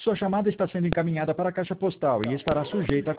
Sua chamada está sendo encaminhada para a caixa postal e estará sujeita a